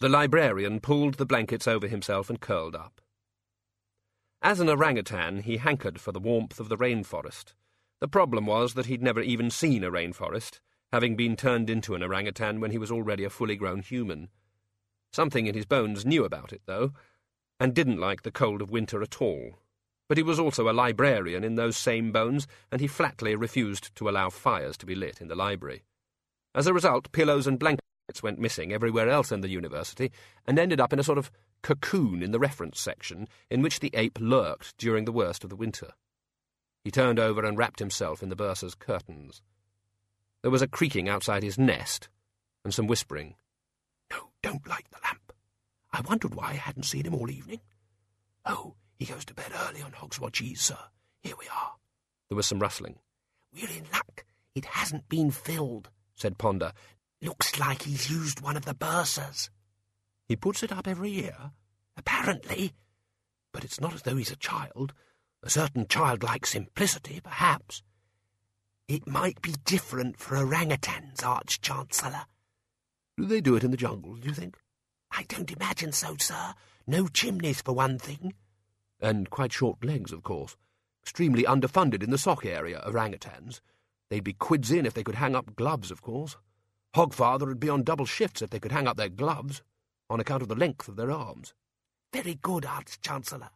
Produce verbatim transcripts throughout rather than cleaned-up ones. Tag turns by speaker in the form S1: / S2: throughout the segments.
S1: The librarian pulled the blankets over himself and curled up. As an orangutan, he hankered for the warmth of the rainforest. The problem was that he'd never even seen a rainforest, having been turned into an orangutan when he was already a fully grown human. Something in his bones knew about it, though, and didn't like the cold of winter at all. But he was also a librarian in those same bones, and he flatly refused to allow fires to be lit in the library. As a result, pillows and blankets went missing everywhere else in the university, and ended up in a sort of cocoon in the reference section, in which the ape lurked during the worst of the winter. He turned over and wrapped himself in the bursar's curtains. There was a creaking outside his nest, and some whispering. "No, don't light the lamp. I wondered why I hadn't seen him all evening. Oh, he goes to bed early on Hogswatch Ease, sir. Here we are." There was some rustling. "We're in luck. It hasn't been filled," said Ponder. "Looks like he's used one of the bursars." "He puts it up every year?" "Apparently. But it's not as though he's a child. A certain childlike simplicity, perhaps. It might be different for orangutans, Arch-Chancellor." "Do they do it in the jungle, do you think?" "I don't imagine so, sir. No chimneys, for one thing." "And quite short legs, of course. Extremely underfunded in the sock area, orangutans. They'd be quids in if they could hang up gloves, of course. Hogfather would be on double shifts if they could hang up their gloves, on account of the length of their arms." "Very good, Arch-Chancellor."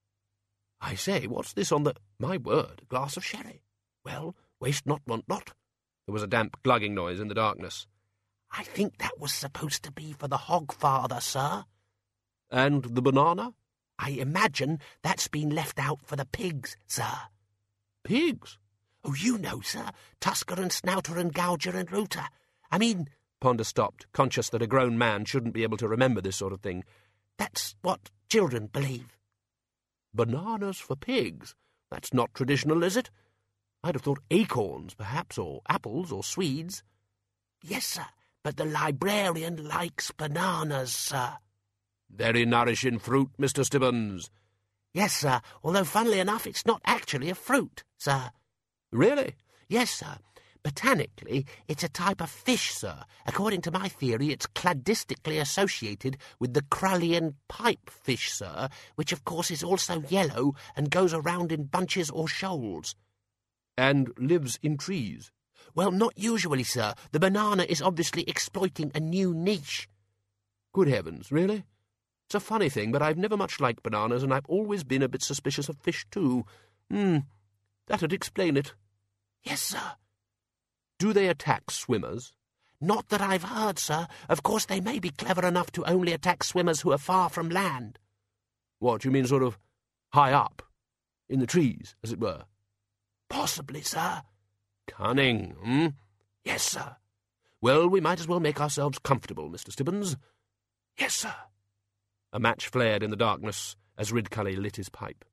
S1: "I say, what's this on the... My word, a glass of sherry. Well, waste not, want not." There was a damp glugging noise in the darkness. "I think that was supposed to be for the Hogfather, sir." "And the banana?" "I imagine that's been left out for the pigs, sir." "Pigs?" "Oh, you know, sir. Tusker and Snouter and Gouger and Rooter. I mean—" Ponder stopped, conscious that a grown man shouldn't be able to remember this sort of thing. "That's what children believe." "Bananas for pigs? That's not traditional, is it? I'd have thought acorns, perhaps, or apples, or Swedes." "Yes, sir, but the librarian likes bananas, sir." "Very nourishing fruit, Mister Stibbons." "Yes, sir, although, funnily enough, it's not actually a fruit, sir." "Really?" "Yes, sir. Botanically, it's a type of fish, sir. According to my theory, it's cladistically associated with the Krullian pipefish, sir, which, of course, is also yellow and goes around in bunches or shoals." "And lives in trees?" "Well, not usually, sir. The banana is obviously exploiting a new niche." "Good heavens, really? It's a funny thing, but I've never much liked bananas, and I've always been a bit suspicious of fish, too. Hmm, that'd explain it." "Yes, sir." "Do they attack swimmers?" "Not that I've heard, sir. Of course they may be clever enough to only attack swimmers who are far from land." "What, you mean sort of high up? In the trees, as it were?" "Possibly, sir." "Cunning, hmm?" "Yes, sir." "Well, we might as well make ourselves comfortable, Mister Stibbons." "Yes, sir." A match flared in the darkness as Ridcully lit his pipe.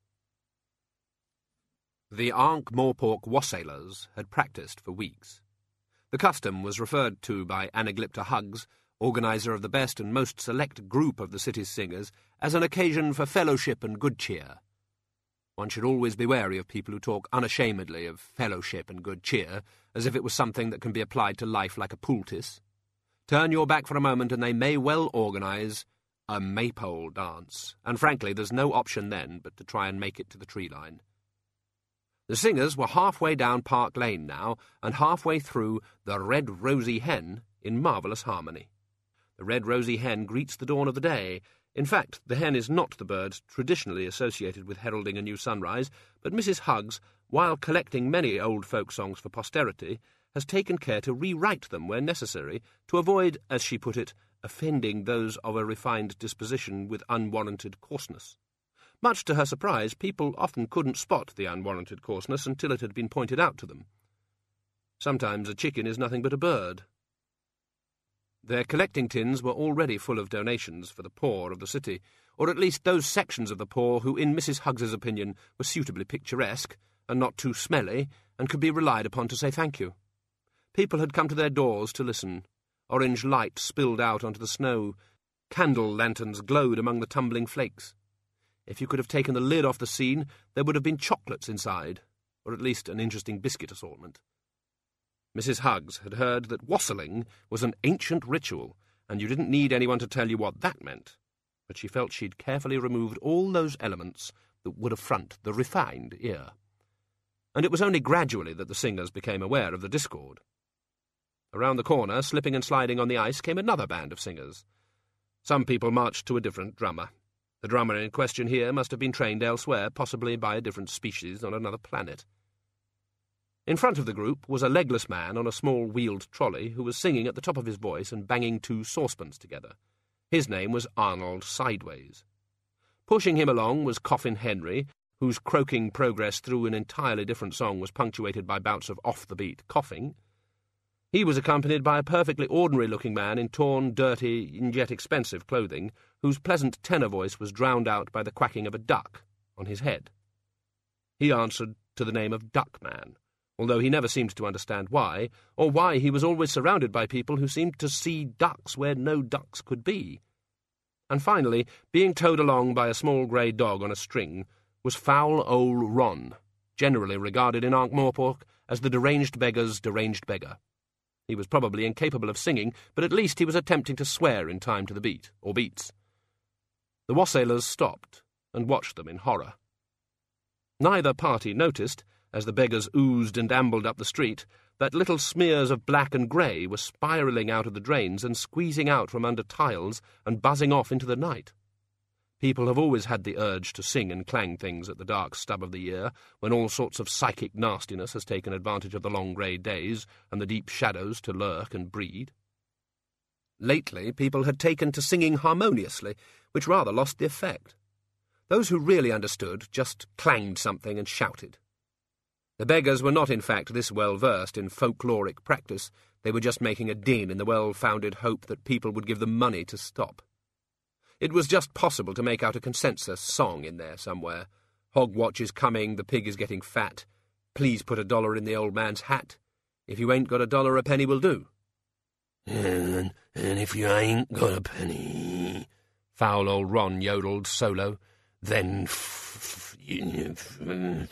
S1: The Ankh-Morpork wassailers had practised for weeks. The custom was referred to by Anaglypta Huggs, organiser of the best and most select group of the city's singers, as an occasion for fellowship and good cheer. One should always be wary of people who talk unashamedly of fellowship and good cheer, as if it was something that can be applied to life like a poultice. Turn your back for a moment and they may well organise a maypole dance, and frankly there's no option then but to try and make it to the tree line. The singers were halfway down Park Lane now, and halfway through the Red Rosy Hen in marvellous harmony. The Red Rosy Hen greets the dawn of the day. In fact, the hen is not the bird traditionally associated with heralding a new sunrise, but Missus Huggs, while collecting many old folk songs for posterity, has taken care to rewrite them where necessary, to avoid, as she put it, offending those of a refined disposition with unwarranted coarseness. Much to her surprise, people often couldn't spot the unwarranted coarseness until it had been pointed out to them. Sometimes a chicken is nothing but a bird. Their collecting tins were already full of donations for the poor of the city, or at least those sections of the poor who, in Missus Huggs's opinion, were suitably picturesque, and not too smelly, and could be relied upon to say thank you. People had come to their doors to listen. Orange light spilled out onto the snow. Candle lanterns glowed among the tumbling flakes. If you could have taken the lid off the scene, there would have been chocolates inside, or at least an interesting biscuit assortment. Missus Huggs had heard that wassailing was an ancient ritual, and you didn't need anyone to tell you what that meant. But she felt she'd carefully removed all those elements that would affront the refined ear. And it was only gradually that the singers became aware of the discord. Around the corner, slipping and sliding on the ice, came another band of singers. Some people marched to a different drummer. The drummer in question here must have been trained elsewhere, possibly by a different species on another planet. In front of the group was a legless man on a small wheeled trolley who was singing at the top of his voice and banging two saucepans together. His name was Arnold Sideways. Pushing him along was Coffin Henry, whose croaking progress through an entirely different song was punctuated by bouts of off-the-beat coughing. He was accompanied by a perfectly ordinary-looking man in torn, dirty, and yet expensive clothing, whose pleasant tenor voice was drowned out by the quacking of a duck on his head. He answered to the name of Duckman, although he never seemed to understand why, or why he was always surrounded by people who seemed to see ducks where no ducks could be. And finally, being towed along by a small grey dog on a string, was foul old Ron, generally regarded in Ankh-Morpork as the deranged beggar's deranged beggar. He was probably incapable of singing, but at least he was attempting to swear in time to the beat, or beats. The wassailers stopped and watched them in horror. Neither party noticed, as the beggars oozed and ambled up the street, that little smears of black and grey were spiralling out of the drains and squeezing out from under tiles and buzzing off into the night. People have always had the urge to sing and clang things at the dark stub of the year, when all sorts of psychic nastiness has taken advantage of the long grey days and the deep shadows to lurk and breed. Lately, people had taken to singing harmoniously, which rather lost the effect. Those who really understood just clanged something and shouted. The beggars were not, in fact, this well-versed in folkloric practice. They were just making a din in the well-founded hope that people would give them money to stop. It was just possible to make out a consensus song in there somewhere. Hogwatch is coming, the pig is getting fat. Please put a dollar in the old man's hat. If you ain't got a dollar, a penny will do.
S2: And, and if you ain't got a penny,
S1: foul old Ron yodeled solo,
S2: then f- f-
S1: The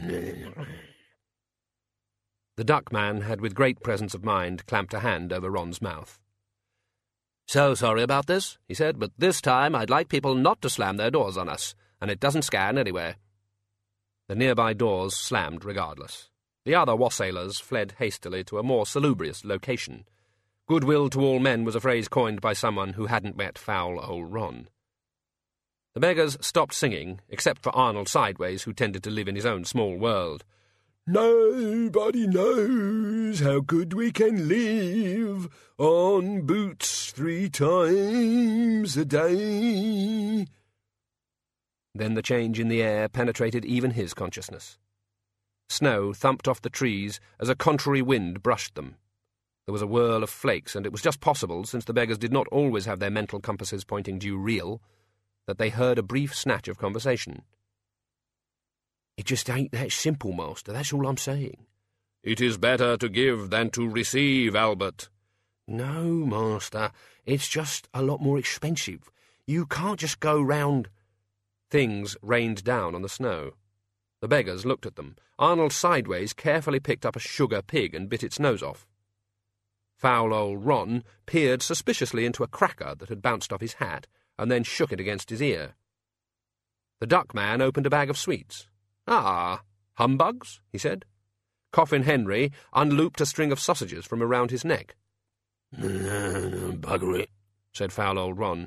S1: duckman had with great presence of mind clamped a hand over Ron's mouth. "So sorry about this," he said, "but this time I'd like people not to slam their doors on us, and it doesn't scan anyway." The nearby doors slammed regardless. The other wassailers fled hastily to a more salubrious location. Goodwill to all men was a phrase coined by someone who hadn't met foul old Ron. The beggars stopped singing, except for Arnold Sideways, who tended to live in his own small world.
S2: "Nobody knows how good we can live on boots three times a day."
S1: Then the change in the air penetrated even his consciousness. Snow thumped off the trees as a contrary wind brushed them. There was a whirl of flakes, and it was just possible, since the beggars did not always have their mental compasses pointing due real, that they heard a brief snatch of conversation.
S2: "It just ain't that simple, Master, that's all I'm saying."
S1: "It is better to give than to receive, Albert."
S2: "No, Master, it's just a lot more expensive. You can't just go round—"
S1: Things rained down on the snow. The beggars looked at them. Arnold Sideways carefully picked up a sugar pig and bit its nose off. Foul old Ron peered suspiciously into a cracker that had bounced off his hat and then shook it against his ear. The duckman opened a bag of sweets. "Ah, humbugs," he said. Coffin Henry unlooped a string of sausages from around his neck.
S2: "Bugger it,"
S1: said foul old Ron.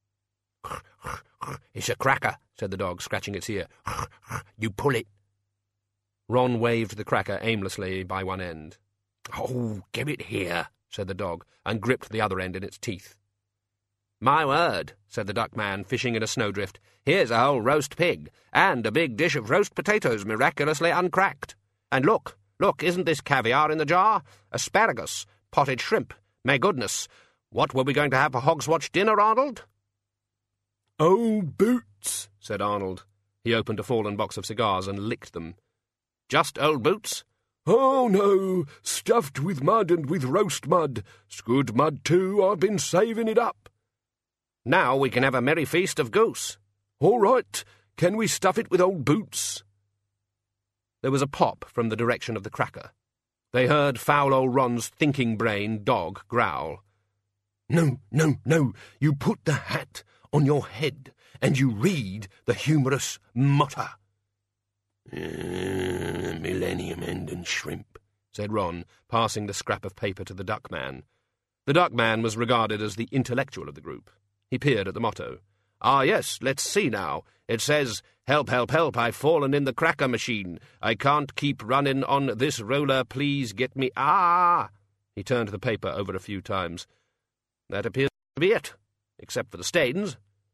S2: "It's a cracker," said the dog, scratching its ear. "You pull it."
S1: Ron waved the cracker aimlessly by one end.
S2: "Oh, give it here,"
S1: said the dog, and gripped the other end in its teeth. "My word," said the duckman, fishing in a snowdrift. "Here's a whole roast pig, and a big dish of roast potatoes miraculously uncracked. And look, look, isn't this caviar in the jar? Asparagus, potted shrimp. May goodness, what were we going to have for Hogswatch dinner, Arnold?"
S2: "Old boots,"
S1: said Arnold. He opened a fallen box of cigars and licked them. "Just old boots?"
S2: "Oh, no, stuffed with mud and with roast mud. It's good mud, too. I've been saving it up."
S1: "Now we can have a merry feast of goose."
S2: "All right. Can we stuff it with old boots?"
S1: There was a pop from the direction of the cracker. They heard foul old Ron's thinking brain dog growl.
S2: No, no, no. You put the hat on your head and you read the humorous motto. Uh, Millennium End and Shrimp, said Ron, passing the scrap of paper to the Duckman. The Duckman was regarded as the intellectual of the group. He peered at the motto. Ah, yes, let's see now. It says, help, help, help, I've fallen in the cracker machine. I can't keep running on this roller, please get me... Ah! He turned the paper over a few times. That appears to be it, except for the stains.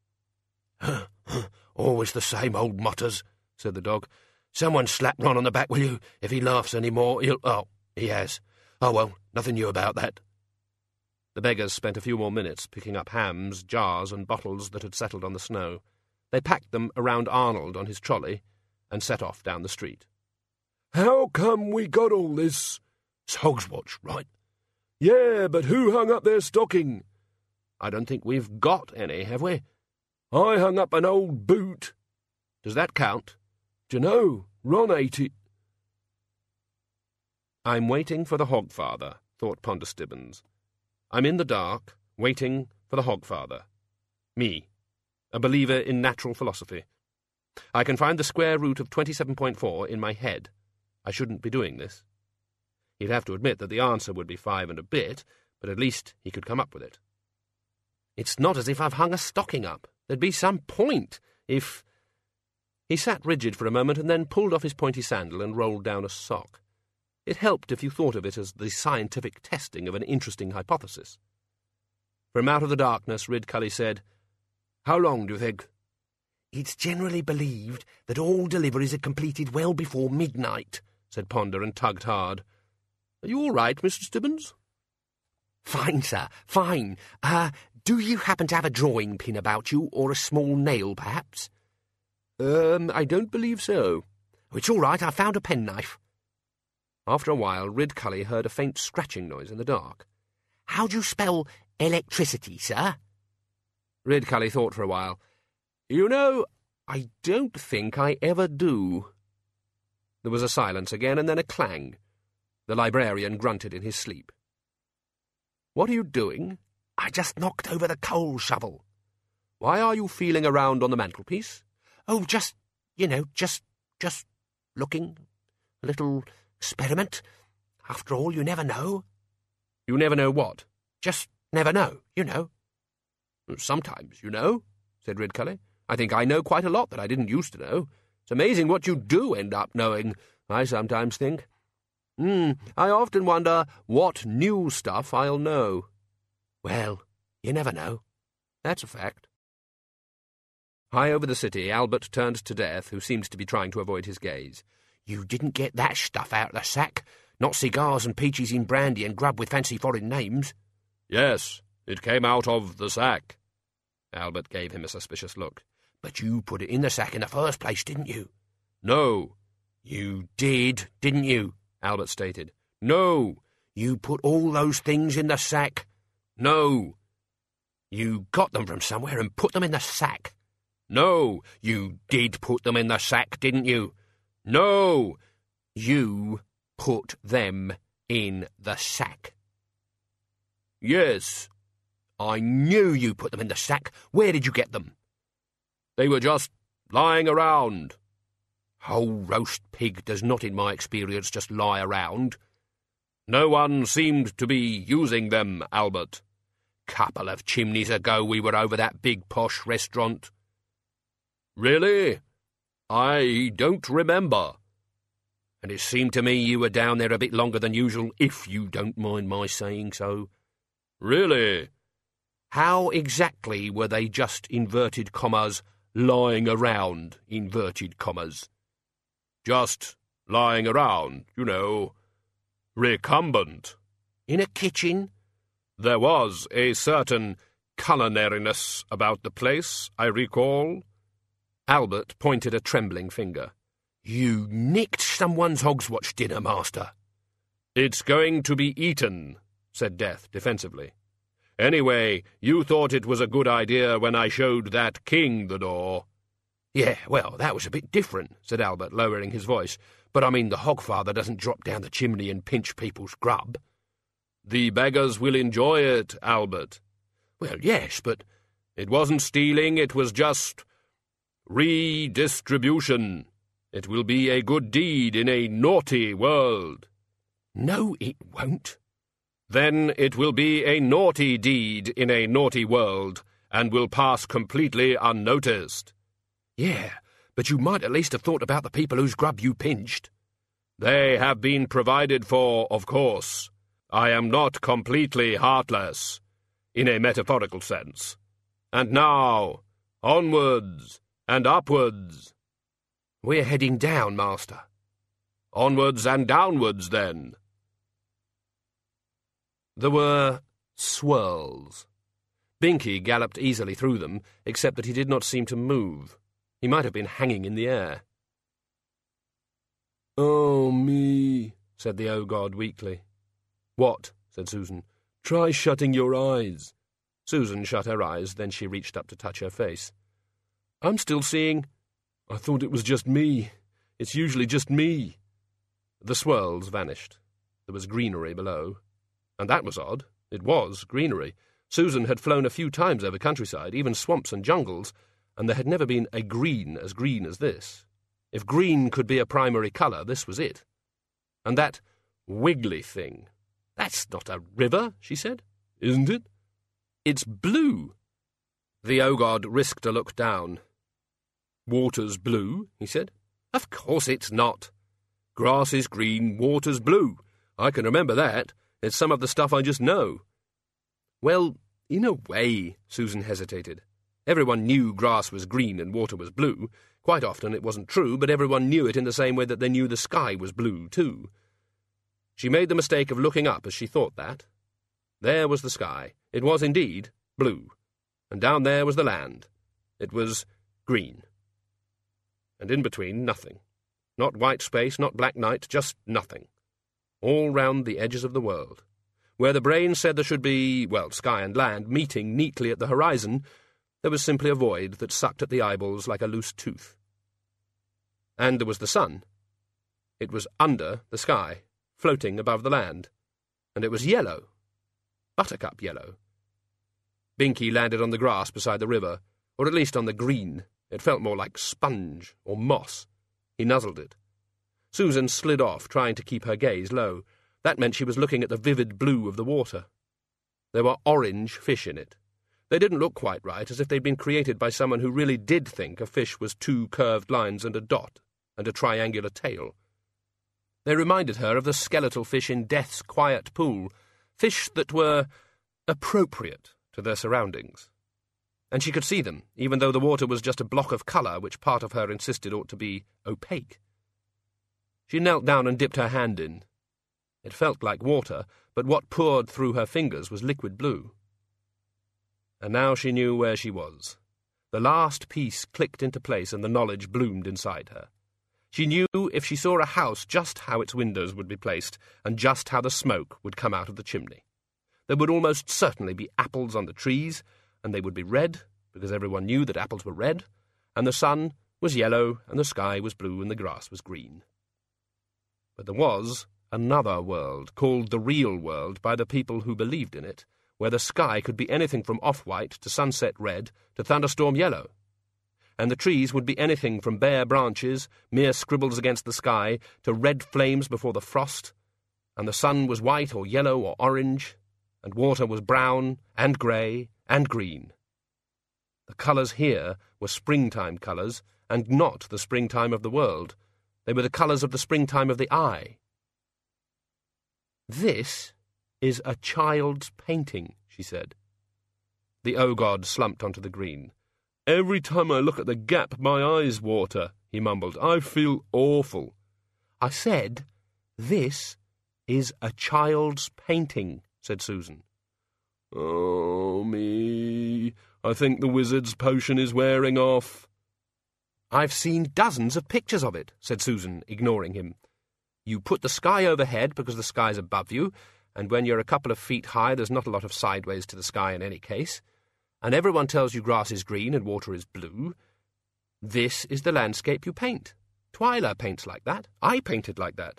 S2: Always the same old mutters, said the dog. Someone slap Ron on the back, will you? If he laughs any more, he'll... Oh, he has. Oh, well, nothing new about that. The beggars spent a few more minutes picking up hams, jars, and bottles that had settled on the snow. They packed them around Arnold on his trolley and set off down the street.
S3: How come we got all this?
S2: It's Hogswatch, right?
S3: Yeah, but who hung up their stocking?
S1: I don't think we've got any, have we?
S3: I hung up an old boot.
S1: Does that count?
S3: Dunno, Ron ate it.
S1: I'm waiting for the Hogfather, thought Ponder Stibbons. I'm in the dark, waiting for the Hogfather. Me, a believer in natural philosophy. I can find the square root of twenty-seven point four in my head. I shouldn't be doing this. He'd have to admit that the answer would be five and a bit, but at least he could come up with it. It's not as if I've hung a stocking up. There'd be some point if... He sat rigid for a moment and then pulled off his pointy sandal and rolled down a sock. It helped if you thought of it as the scientific testing of an interesting hypothesis. From out of the darkness, Ridcully said, How long do you think?
S2: It's generally believed that all deliveries are completed well before midnight, said Ponder, and tugged hard.
S1: Are you all right, Mister Stibbons?
S2: Fine, sir, fine. Uh, do you happen to have a drawing pin about you, or a small nail, perhaps?
S1: Um, I don't believe so.
S2: Oh, it's all right, I found a penknife.
S1: After a while, Ridcully heard a faint scratching noise in the dark.
S2: How do you spell electricity, sir?
S1: Ridcully thought for a while. You know, I don't think I ever do. There was a silence again, and then a clang. The librarian grunted in his sleep. What are you doing?
S2: I just knocked over the coal shovel.
S1: Why are you feeling around on the mantelpiece?
S2: Oh, just, you know, just, just looking. A little experiment. After all, you never know.
S1: You never know what?
S2: Just never know, you know.
S1: Sometimes, you know, said Ridcully. I think I know quite a lot that I didn't used to know. It's amazing what you do end up knowing, I sometimes think. Hmm, I often wonder what new stuff I'll know.
S2: Well, you never know.
S1: That's a fact. High over the city, Albert turned to Death, who seemed to be trying to avoid his gaze.
S2: You didn't get that stuff out of the sack? Not cigars and peaches in brandy and grub with fancy foreign names?
S3: Yes, it came out of the sack.
S1: Albert gave him a suspicious look.
S2: But you put it in the sack in the first place, didn't you?
S3: No.
S2: You did, didn't you?
S1: Albert stated.
S3: No.
S2: You put all those things in the sack?
S3: No.
S2: You got them from somewhere and put them in the sack?
S3: No.
S2: You did put them in the sack, didn't you?
S3: No.
S2: You put them in the sack?
S3: Yes.
S2: I knew you put them in the sack. Where did you get them?
S3: They were just lying around.
S2: Whole roast pig does not, in my experience, just lie around.
S3: No one seemed to be using them, Albert.
S2: Couple of chimneys ago we were over that big posh restaurant.
S3: Really? I don't remember.
S2: And it seemed to me you were down there a bit longer than usual, if you don't mind my saying so.
S3: Really?
S2: How exactly were they just, inverted commas, lying around, inverted commas?
S3: Just lying around, you know, recumbent.
S2: In a kitchen?
S3: There was a certain culinariness about the place, I recall.
S1: Albert pointed a trembling finger.
S2: You nicked someone's Hogswatch dinner, master.
S3: It's going to be eaten, said Death defensively. Anyway, you thought it was a good idea when I showed that king the door.
S2: Yeah, well, that was a bit different, said Albert, lowering his voice. But I mean, the Hogfather doesn't drop down the chimney and pinch people's grub.
S3: The beggars will enjoy it, Albert.
S2: Well, yes, but...
S3: It wasn't stealing, it was just redistribution. It will be a good deed in a naughty world.
S2: No, it won't.
S3: Then it will be a naughty deed in a naughty world, and will pass completely unnoticed.
S2: Yeah, but you might at least have thought about the people whose grub you pinched.
S3: They have been provided for, of course. I am not completely heartless, in a metaphorical sense. And now, onwards and upwards.
S2: We're heading down, Master.
S3: Onwards and downwards, then.
S1: There were swirls. Binky galloped easily through them, except that he did not seem to move. He might have been hanging in the air.
S4: "Oh, me," said the O-God weakly.
S1: "What?" said Susan.
S4: "Try shutting your eyes."
S1: Susan shut her eyes, then she reached up to touch her face. "I'm still seeing—"
S4: "I thought it was just me. It's usually just me."
S1: The swirls vanished. There was greenery below. And that was odd. It was greenery. Susan had flown a few times over countryside, even swamps and jungles, and there had never been a green as green as this. If green could be a primary colour, this was it. And that wiggly thing. "That's not a river," she said.
S4: "Isn't it?"
S1: "It's blue." The O-God risked a look down.
S4: "Water's blue," he said.
S1: "Of course it's not."
S4: "Grass is green, water's blue. I can remember that. It's some of the stuff I just know."
S1: "Well, in a way," Susan hesitated. Everyone knew grass was green and water was blue. Quite often it wasn't true, but everyone knew it in the same way that they knew the sky was blue, too. She made the mistake of looking up as she thought that. There was the sky. It was indeed blue. And down there was the land. It was green. And in between, nothing. Not white space, not black night, just nothing. All round the edges of the world. Where the brain said there should be, well, sky and land meeting neatly at the horizon, there was simply a void that sucked at the eyeballs like a loose tooth. And there was the sun. It was under the sky, floating above the land. And it was yellow. Buttercup yellow. Binky landed on the grass beside the river, or at least on the green. It felt more like sponge or moss. He nuzzled it. Susan slid off, trying to keep her gaze low. That meant she was looking at the vivid blue of the water. There were orange fish in it. They didn't look quite right, as if they'd been created by someone who really did think a fish was two curved lines and a dot, and a triangular tail. They reminded her of the skeletal fish in Death's quiet pool, fish that were appropriate to their surroundings. And she could see them, even though the water was just a block of colour which part of her insisted ought to be opaque. She knelt down and dipped her hand in. It felt like water, but what poured through her fingers was liquid blue. And now she knew where she was. The last piece clicked into place and the knowledge bloomed inside her. She knew if she saw a house just how its windows would be placed and just how the smoke would come out of the chimney. There would almost certainly be apples on the trees, and they would be red, because everyone knew that apples were red, and the sun was yellow, and the sky was blue, and the grass was green. But there was another world, called the real world by the people who believed in it, where the sky could be anything from off-white to sunset red to thunderstorm yellow. And the trees would be anything from bare branches, mere scribbles against the sky, to red flames before the frost, and the sun was white or yellow or orange, and water was brown and grey and green. The colours here were springtime colours, and not the springtime of the world. They were the colours of the springtime of the eye. "This is a child's painting," she said. The O-God slumped onto the green.
S4: "Every time I look at the gap, my eyes water," he mumbled. "I feel awful."
S1: "I said, this is a child's painting," said Susan.
S4: "Oh, me. I think the wizard's potion is wearing off."
S1: "I've seen dozens of pictures of it," said Susan, ignoring him. "You put the sky overhead because the sky's above you, and when you're a couple of feet high there's not a lot of sideways to the sky in any case. And everyone tells you grass is green and water is blue. This is the landscape you paint. Twyla paints like that. I painted like that.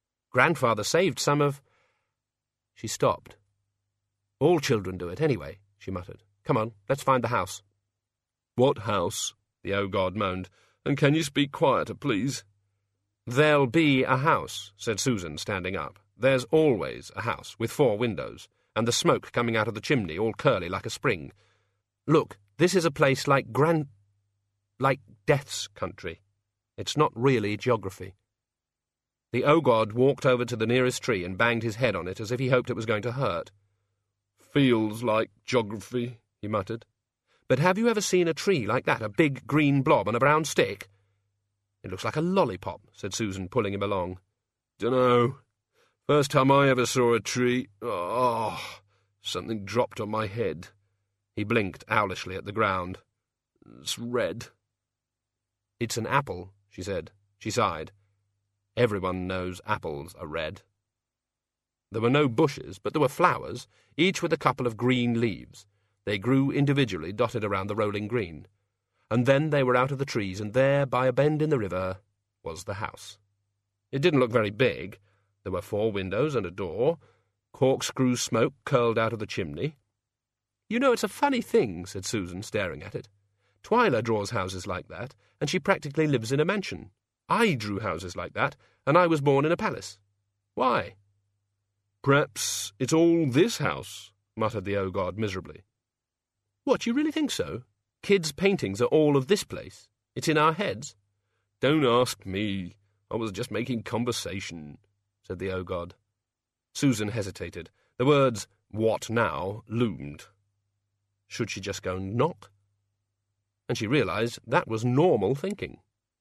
S1: Grandfather saved some of—" She stopped. All children do it anyway, she muttered. "Come on, let's find the house."
S4: "What house?" the O-God moaned. "And can you speak quieter, please?"
S1: "There'll be a house," said Susan, standing up. "There's always a house, with four windows, and the smoke coming out of the chimney, all curly like a spring. Look, this is a place like Gran... like Death's country. It's not really geography." The O-God walked over to the nearest tree and banged his head on it as if he hoped it was going to hurt.
S4: "Feels like geography," he muttered.
S1: "But have you ever seen a tree like that, a big green blob on a brown stick?" "It looks like a lollipop," said Susan, pulling him along.
S4: "Dunno. First time I ever saw a tree. Oh, something dropped on my head."
S1: He blinked owlishly at the ground.
S4: "It's red."
S1: "It's an apple," she said. She sighed. Everyone knows apples are red. There were no bushes, but there were flowers, each with a couple of green leaves. They grew individually, dotted around the rolling green. And then they were out of the trees, and there, by a bend in the river, was the house. It didn't look very big. There were four windows and a door. Corkscrew smoke curled out of the chimney. "You know, it's a funny thing," said Susan, staring at it. "Twyla draws houses like that, and she practically lives in a mansion. I drew houses like that, and I was born in a palace. Why?"
S4: "Perhaps it's all this house," muttered the O-God miserably.
S1: "What, you really think so? Kids' paintings are all of this place. It's in our heads."
S4: "Don't ask me. I was just making conversation," said the O-God.
S1: Susan hesitated. The words, "What now?" loomed. Should she just go and knock? And she realised that was normal thinking.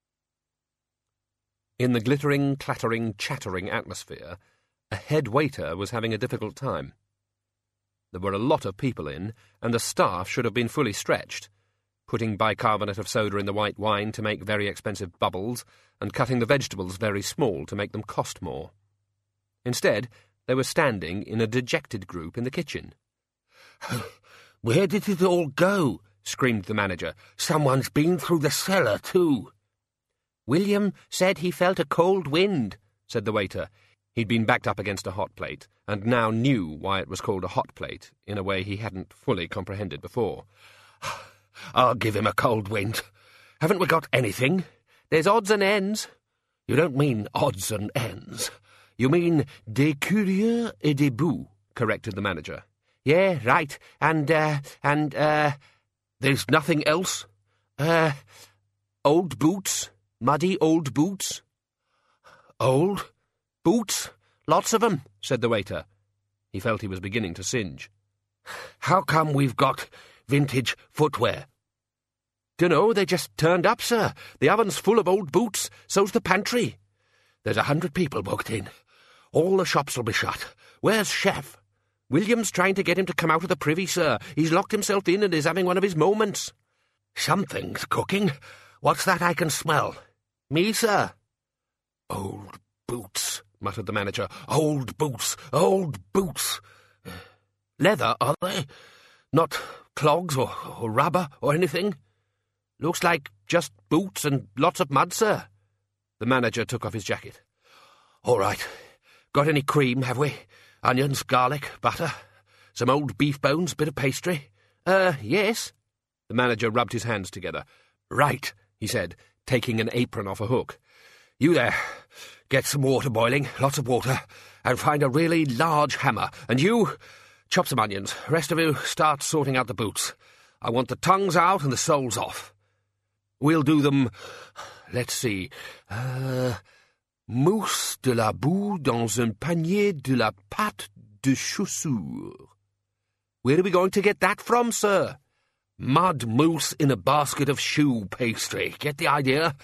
S1: In the glittering, clattering, chattering atmosphere, a head waiter was having a difficult time. There were a lot of people in, and the staff should have been fully stretched, putting bicarbonate of soda in the white wine to make very expensive bubbles, and cutting the vegetables very small to make them cost more. Instead, they were standing in a dejected group in the kitchen.
S2: "Where did it all go?" screamed the manager. "Someone's been through the cellar, too."
S1: "William said he felt a cold wind," said the waiter. He'd been backed up against a hot plate, and now knew why it was called a hot plate, in a way he hadn't fully comprehended before.
S2: "I'll give him a cold wind. Haven't we got anything?"
S1: "There's odds and ends."
S2: "You don't mean odds and ends. You mean des curieux et des bouts," corrected the manager.
S1: "Yeah, right. And, uh, and, uh...
S2: there's nothing else?"
S1: Uh, old boots. Muddy old boots."
S2: "Old
S1: boots? Lots of 'em," said the waiter. He felt he was beginning to singe.
S2: "How come we've got vintage footwear?"
S1: "Dunno, they just turned up, sir. The oven's full of old boots, so's the pantry."
S2: "There's a hundred people booked in. All the shops will be shut. Where's Chef?"
S1: "William's trying to get him to come out of the privy, sir. He's locked himself in and is having one of his moments."
S2: "Something's cooking. What's that I can smell?"
S1: "Me, sir."
S2: "Old boots," muttered the manager. "Old boots, old boots. Leather, are they? Not clogs or, or rubber or anything?"
S1: "Looks like just boots and lots of mud, sir." The manager took off his jacket.
S2: "All right. Got any cream, have we? Onions, garlic, butter? Some old beef bones, bit of pastry?"
S1: Uh, yes." The manager rubbed his hands together.
S2: "Right," he said, taking an apron off a hook. "You there, get some water boiling, lots of water, and find a really large hammer. And you, chop some onions. Rest of you, start sorting out the boots. I want the tongues out and the soles off. We'll do them, let's see, uh, mousse de la boue dans un panier de la pâte de chaussure."
S1: "Where are we going to get that from, sir?"
S2: "Mud mousse in a basket of shoe pastry. Get the idea?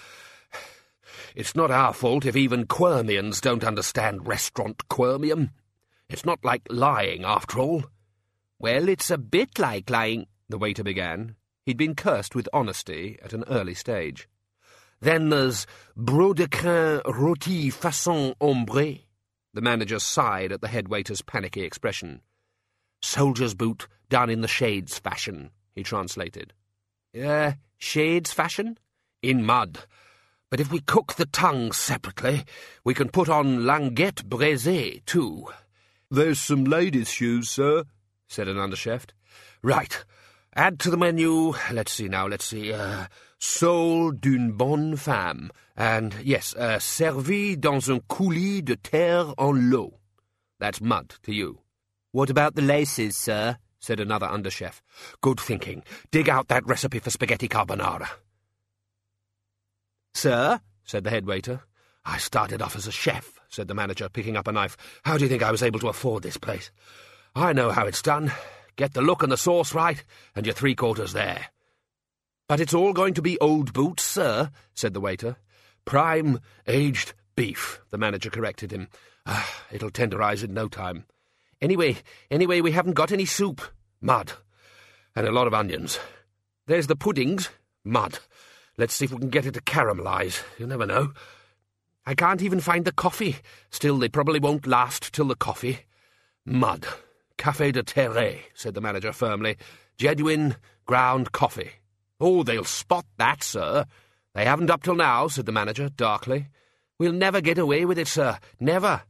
S2: It's not our fault if even Quirmians don't understand restaurant Quirmium. It's not like lying, after all."
S1: "Well, it's a bit like lying," the waiter began. He'd been cursed with honesty at an early stage.
S2: "Then there's brodequin rôti façon ombre."
S1: The manager sighed at the head waiter's panicky expression.
S2: "Soldier's boot done in the shades fashion," he translated.
S1: Uh, shades fashion?
S2: "In mud. But if we cook the tongues separately, we can put on languette braisée, too."
S4: "There's some ladies' shoes, sir,"
S1: said an underchef.
S2: Right. Add to the menu, let's see now, let's see, uh, Soul d'une bonne femme. And, yes, uh, servi dans un coulis de terre en l'eau. That's mud to you.
S1: What about the laces, sir? Said another underchef.
S2: Good thinking. Dig out that recipe for spaghetti carbonara.
S1: Sir?
S2: Said the head waiter. I started off as a chef, said the manager, picking up a knife. How do you think I was able to afford this place? I know how it's done. Get the look and the sauce right, and you're three-quarters there.
S1: But it's all going to be old boots, sir, said the waiter.
S2: Prime aged beef, the manager corrected him. Ah, it'll tenderize in no time.
S1: Anyway, anyway, we haven't got any soup.
S2: Mud. And a lot of onions.
S1: There's the puddings.
S2: Mud. Let's see if we can get it to caramelize. You never know.
S1: I can't even find the coffee. Still, they probably won't last till the coffee.
S2: Mud. Café de terre, said the manager firmly. Genuine ground coffee.
S1: Oh, they'll spot that, sir.
S2: They haven't up till now, said the manager darkly.
S1: We'll never get away with it, sir. Never.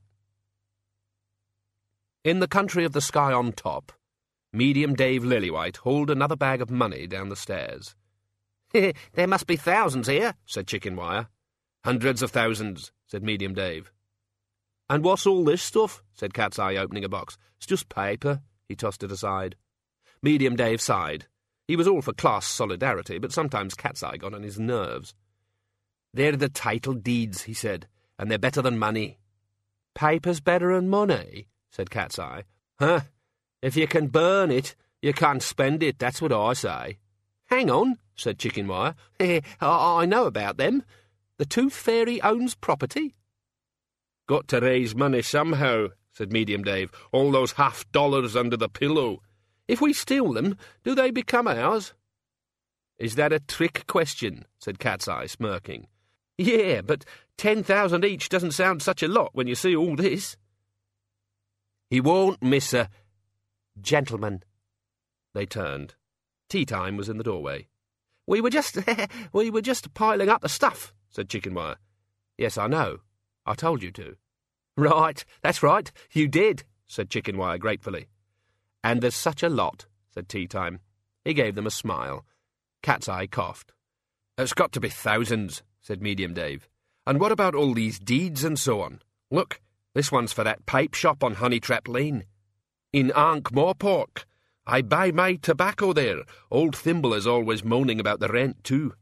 S2: In the country of the sky on top, Medium Dave Lillywhite hauled another bag of money down the stairs.
S1: There must be thousands here,
S2: said Chicken Wire. Hundreds of thousands, said Medium Dave.
S1: And what's all this stuff? Said Cat's Eye, opening a box.
S2: It's just paper. He tossed it aside. Medium Dave sighed. He was all for class solidarity, but sometimes Cat's Eye got on his nerves.
S1: They're the title deeds, he said, and they're better than money.
S2: Paper's better than money, said Cat's Eye.
S1: Huh? If you can burn it, you can't spend it, that's what I say.
S2: Hang on, said Chicken Wire.
S1: I know about them. The Tooth Fairy owns property.
S3: Got to raise money somehow, said Medium Dave. All those half-dollars under the pillow.
S1: If we steal them, do they become ours?
S2: Is that a trick question? Said Cat's Eye, smirking.
S1: Yeah, but ten thousand each doesn't sound such a lot when you see all this.
S2: He won't miss a...
S1: Gentleman.
S2: They turned. Tea time was in the doorway.
S1: We were just... we were just piling up the stuff, said Chicken Wire.
S2: Yes, I know. I told you to.
S1: Right, that's right, you did, said Chicken Wire gratefully.
S2: And there's such a lot, said Tea Time. He gave them a smile. Cat's Eye coughed. It's got to be thousands, said Medium Dave. And what about all these deeds and so on? Look, this one's for that pipe shop on Honeytrap Lane. In Ankh-Morpork. I buy my tobacco there. Old Thimble is always moaning about the rent, too.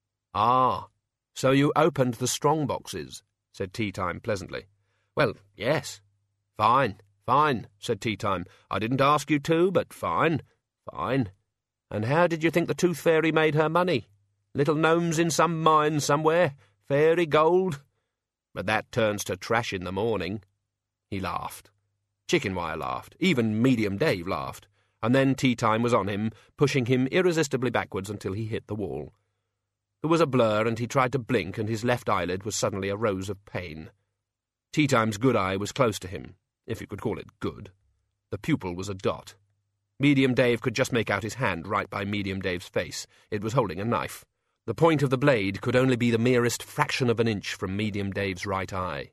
S1: Ah, so you opened the strong boxes, said Tea Time pleasantly.
S2: Well, yes. Fine, fine, said Tea Time. I didn't ask you to, but fine, fine.
S1: And how did you think the Tooth Fairy made her money? Little gnomes in some mine somewhere? Fairy gold?
S2: But that turns to trash in the morning. He laughed. Chicken Wire laughed. Even Medium Dave laughed. And then Tea Time was on him, pushing him irresistibly backwards until he hit the wall. There was a blur, and he tried to blink, and his left eyelid was suddenly a rose of pain. Tea Time's good eye was close to him, if you could call it good. The pupil was a dot. Medium Dave could just make out his hand right by Medium Dave's face. It was holding a knife. The point of the blade could only be the merest fraction of an inch from Medium Dave's right eye.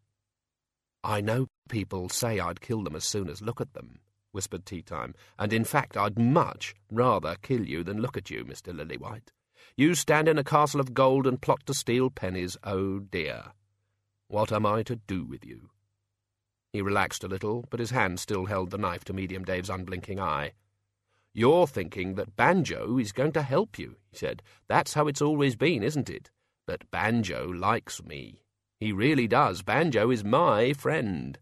S2: I know people say I'd kill them as soon as look at them, whispered Tea Time, and in fact I'd much rather kill you than look at you, Mister Lillywhite. You stand in a castle of gold and plot to steal pennies, oh dear. What am I to do with you? He relaxed a little, but his hand still held the knife to Medium Dave's unblinking eye. You're thinking that Banjo is going to help you, he said. That's how it's always been, isn't it? But Banjo likes me. He really does. Banjo is my friend.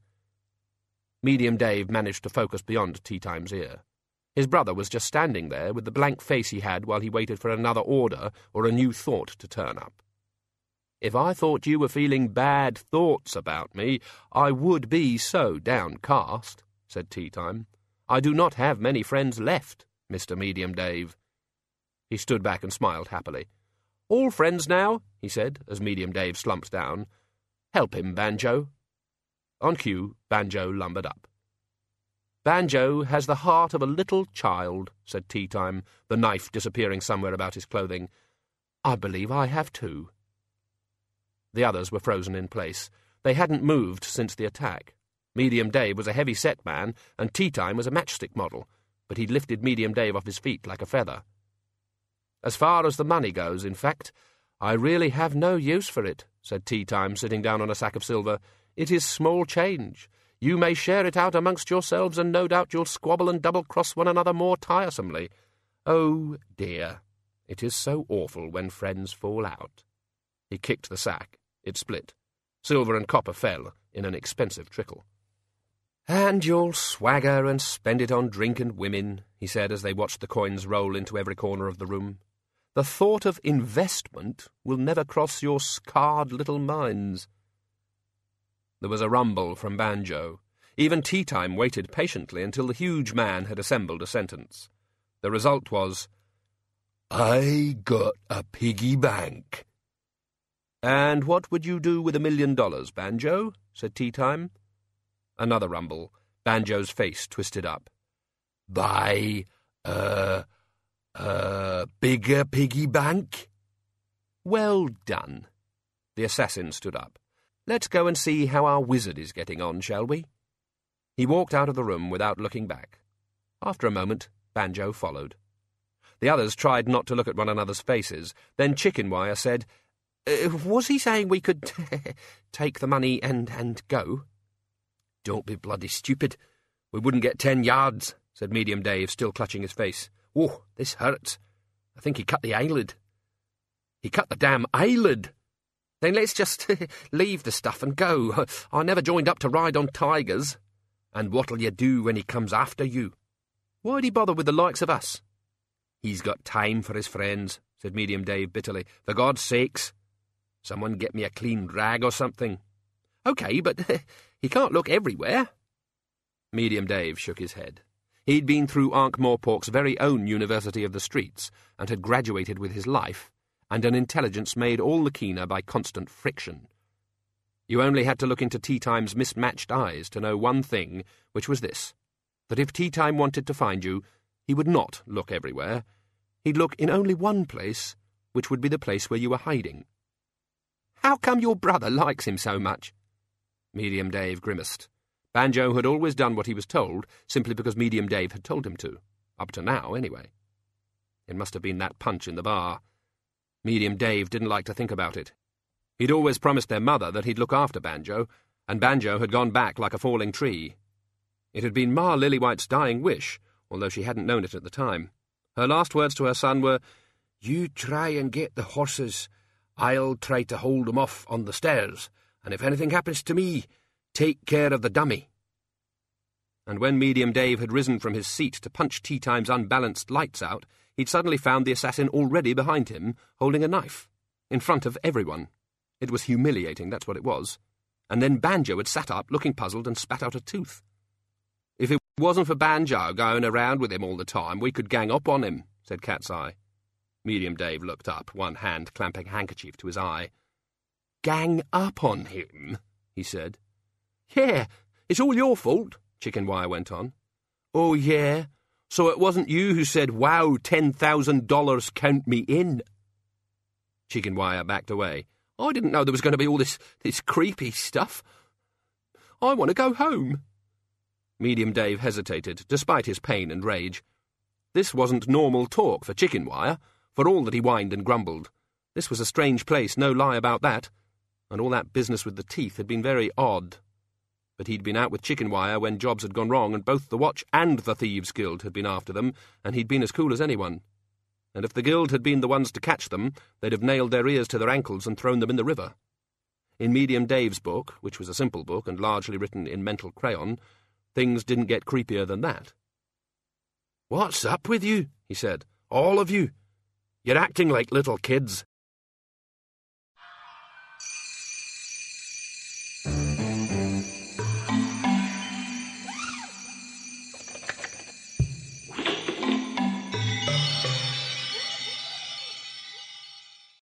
S2: Medium Dave managed to focus beyond Tea Time's ear. His brother was just standing there with the blank face he had while he waited for another order or a new thought to turn up. If I thought you were feeling bad thoughts about me, I would be so downcast, said Tea Time. I do not have many friends left, Mister Medium Dave. He stood back and smiled happily. All friends now, he said, as Medium Dave slumped down. Help him, Banjo. On cue, Banjo lumbered up. Banjo has the heart of a little child, said Tea Time, the knife disappearing somewhere about his clothing. I believe I have too. The others were frozen in place. They hadn't moved since the attack. Medium Dave was a heavy-set man, and Tea Time was a matchstick model.
S1: but he'd lifted Medium Dave off his feet like a feather. "As far as the money goes, in fact, I really have no use for it," said Tea Time, sitting down on a sack of silver. "It is small change. You may share it out amongst yourselves, and no doubt you'll squabble and double-cross one another more tiresomely. Oh, dear, it is so awful when friends fall out." He kicked the sack. It split. Silver and copper fell in an expensive trickle. "And you'll swagger and spend it on drink and women," he said as they watched the coins roll into every corner of the room. "The thought of investment will never cross your scarred little minds." There was a rumble from Banjo. Even Tea Time waited patiently until the huge man had assembled a sentence. The result was,
S2: "I got a piggy bank."
S1: "And what would you do with a million dollars, Banjo?" said Tea Time. Another rumble. Banjo's face twisted up.
S2: "Buy a, a bigger piggy bank?"
S1: "Well done." The assassin stood up. "Let's go and see how our wizard is getting on, shall we?" He walked out of the room without looking back. After a moment, Banjo followed. The others tried not to look at one another's faces. Then Chicken Wire said, uh, "Was he saying we could take the money and, and go?"
S2: "Don't be bloody stupid. We wouldn't get ten yards," said Medium Dave, still clutching his face. "Oh, this hurts. I think he cut the eyelid. He cut the damn eyelid."
S1: "Then let's just leave the stuff and go. I never joined up to ride on tigers."
S2: "And what'll you do when he comes after you?"
S1: "Why'd he bother with the likes of us?"
S2: "He's got time for his friends," said Medium Dave bitterly. "For God's sakes, someone get me a clean rag or something."
S1: "OK, but he can't look everywhere."
S2: Medium Dave shook his head. He'd been through Ankh-Morpork's very own University of the Streets, and had graduated with his life, and an intelligence made all the keener by constant friction. You only had to look into Tea Time's mismatched eyes to know one thing, which was this, that if Tea Time wanted to find you, he would not look everywhere. He'd look in only one place, which would be the place where you were hiding.
S1: "How come your brother likes him so much?"
S2: Medium Dave grimaced. Banjo had always done what he was told, simply because Medium Dave had told him to. Up to now, anyway. It must have been that punch in the bar. Medium Dave didn't like to think about it. He'd always promised their mother that he'd look after Banjo, and Banjo had gone back like a falling tree. It had been Ma Lillywhite's dying wish, although she hadn't known it at the time. Her last words to her son were, "You try and get the horses. I'll try to hold them off on the stairs, and if anything happens to me, take care of the dummy." And when Medium Dave had risen from his seat to punch Tea Time's unbalanced lights out, he'd suddenly found the assassin already behind him, holding a knife, in front of everyone. It was humiliating, that's what it was. And then Banjo had sat up, looking puzzled, and spat out a tooth. "If it wasn't for Banjo going around with him all the time, we could gang up on him," said Cat's Eye. Medium Dave looked up, one hand clamping a handkerchief to his eye. "Gang up on him?" he said. "Yeah, it's all your fault," Chicken Wire went on. "Oh, yeah? So it wasn't you who said, 'Wow, ten thousand dollars, count me in'?" Chicken Wire backed away. "I didn't know there was going to be all this, this creepy stuff. I want to go home." Medium Dave hesitated, despite his pain and rage. This wasn't normal talk for Chicken Wire, for all that he whined and grumbled. This was a strange place, no lie about that, and all that business with the teeth had been very odd. But he'd been out with Chicken Wire when jobs had gone wrong, and both the Watch and the Thieves' Guild had been after them, and he'd been as cool as anyone. And if the Guild had been the ones to catch them, they'd have nailed their ears to their ankles and thrown them in the river. In Medium Dave's book, which was a simple book and largely written in mental crayon, things didn't get creepier than that. "What's up with you?" he said. "All of you. You're acting like little kids.